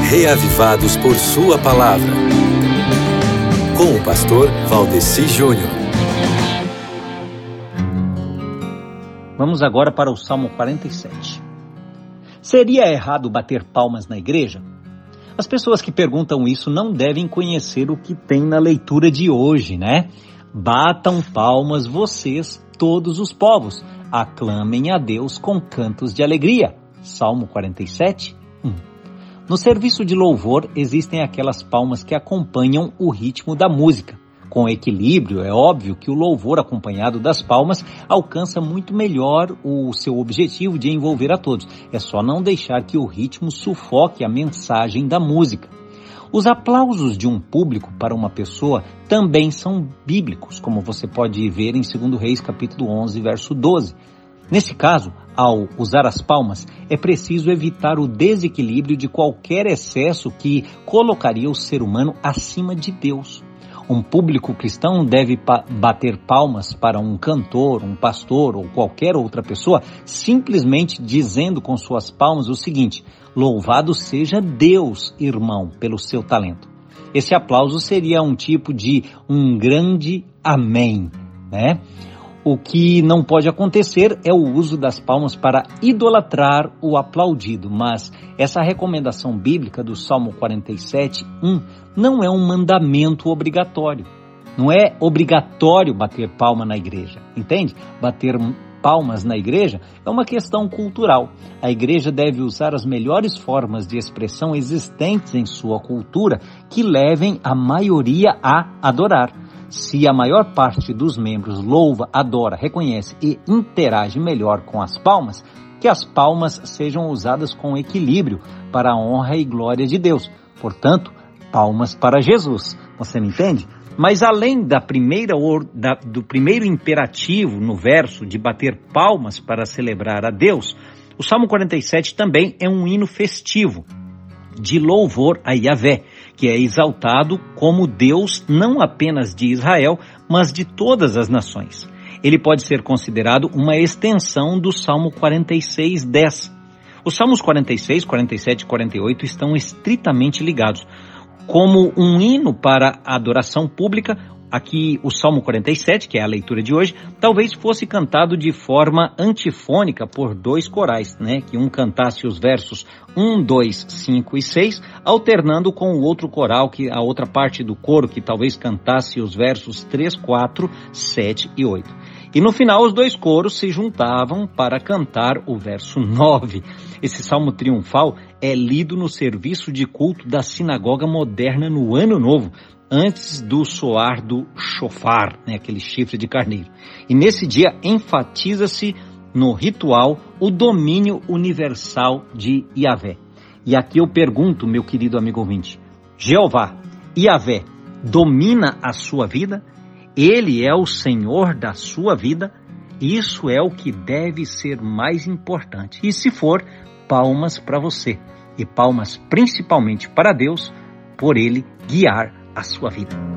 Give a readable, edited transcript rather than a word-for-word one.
reavivados por sua palavra. Com o pastor Valdeci Júnior. Vamos agora para o Salmo 47. Seria errado bater palmas na igreja? As pessoas que perguntam isso não devem conhecer o que tem na leitura de hoje, né? Batam palmas vocês, todos os povos. Aclamem a Deus com cantos de alegria. Salmo 47, 1. No serviço de louvor existem aquelas palmas que acompanham o ritmo da música. Com equilíbrio, é óbvio que o louvor acompanhado das palmas alcança muito melhor o seu objetivo de envolver a todos. É só não deixar que o ritmo sufoque a mensagem da música. Os aplausos de um público para uma pessoa também são bíblicos, como você pode ver em 2 Reis, capítulo 11, verso 12. Nesse caso, ao usar as palmas, é preciso evitar o desequilíbrio de qualquer excesso que colocaria o ser humano acima de Deus. Um público cristão deve bater palmas para um cantor, um pastor ou qualquer outra pessoa, simplesmente dizendo com suas palmas o seguinte: louvado seja Deus, irmão, pelo seu talento. Esse aplauso seria um tipo de um grande amém, né? O que não pode acontecer é o uso das palmas para idolatrar o aplaudido, mas essa recomendação bíblica do Salmo 47, 1, não é um mandamento obrigatório. Não é obrigatório bater palma na igreja, entende? Bater palmas na igreja é uma questão cultural. A igreja deve usar as melhores formas de expressão existentes em sua cultura que levem a maioria a adorar. Se a maior parte dos membros louva, adora, reconhece e interage melhor com as palmas, que as palmas sejam usadas com equilíbrio para a honra e glória de Deus. Portanto, palmas para Jesus. Você me entende? Mas além do primeiro imperativo no verso de bater palmas para celebrar a Deus, o Salmo 47 também é um hino festivo de louvor a Yahvé, que é exaltado como Deus não apenas de Israel, mas de todas as nações. Ele pode ser considerado uma extensão do Salmo 46, 10. Os Salmos 46, 47 e 48 estão estritamente ligados. Como um hino para a adoração pública, aqui o Salmo 47, que é a leitura de hoje, talvez fosse cantado de forma antifônica por dois corais, né? Que um cantasse os versos 1, 2, 5 e 6, alternando com o outro coral, a outra parte do coro, que talvez cantasse os versos 3, 4, 7 e 8. E no final os dois coros se juntavam para cantar o verso 9. Esse salmo triunfal é lido no serviço de culto da sinagoga moderna no Ano Novo, antes do soar do shofar, né, aquele chifre de carneiro. E nesse dia enfatiza-se no ritual o domínio universal de Yahvé. E aqui eu pergunto, meu querido amigo ouvinte, Jeová, Yahvé, domina a sua vida? Ele é o Senhor da sua vida? Isso é o que deve ser mais importante. E se for, palmas para você. E palmas principalmente para Deus, por Ele guiar a sua vida.